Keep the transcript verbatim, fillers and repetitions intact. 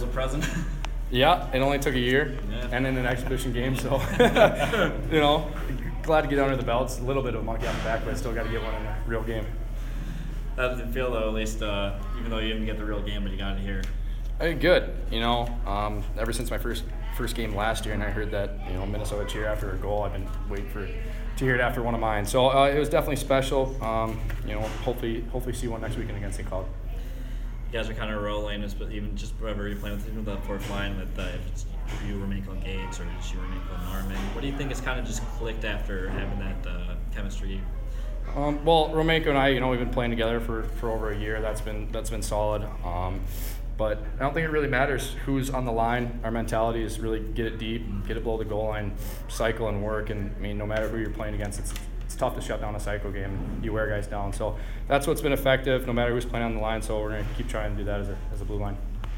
a present. Yeah, it only took a year, yeah. and in an exhibition game, so you know, glad to get under the belts. A little bit of a monkey on the back, but I still got to get one in a real game. How did it feel though? At least, uh, even though you didn't get the real game, but you got it here. I did good. You know, um, ever since my first first game last year, and I heard that you know Minnesota cheer after a goal, I've been waiting for to hear it after one of mine. So uh, it was definitely special. Um, you know, hopefully hopefully see one next weekend against Saint Cloud. You guys are kind of rolling, but even just whoever you're playing with, even the fourth line with uh, if it's you, Romanko, Gates, or just you, Romanko, Norman. What do you think has kind of just clicked after having that uh, chemistry? Um, well, Romanko and I, you know, we've been playing together for, for over a year. That's been that's been solid. Um, but I don't think it really matters who's on the line. Our mentality is really get it deep, get it below the goal line, cycle and work. And I mean, no matter who you're playing against, it's it's tough to shut down a cycle game. You wear guys down. So that's what's been effective, no matter who's playing on the line. So we're going to keep trying to do that as a as a blue line.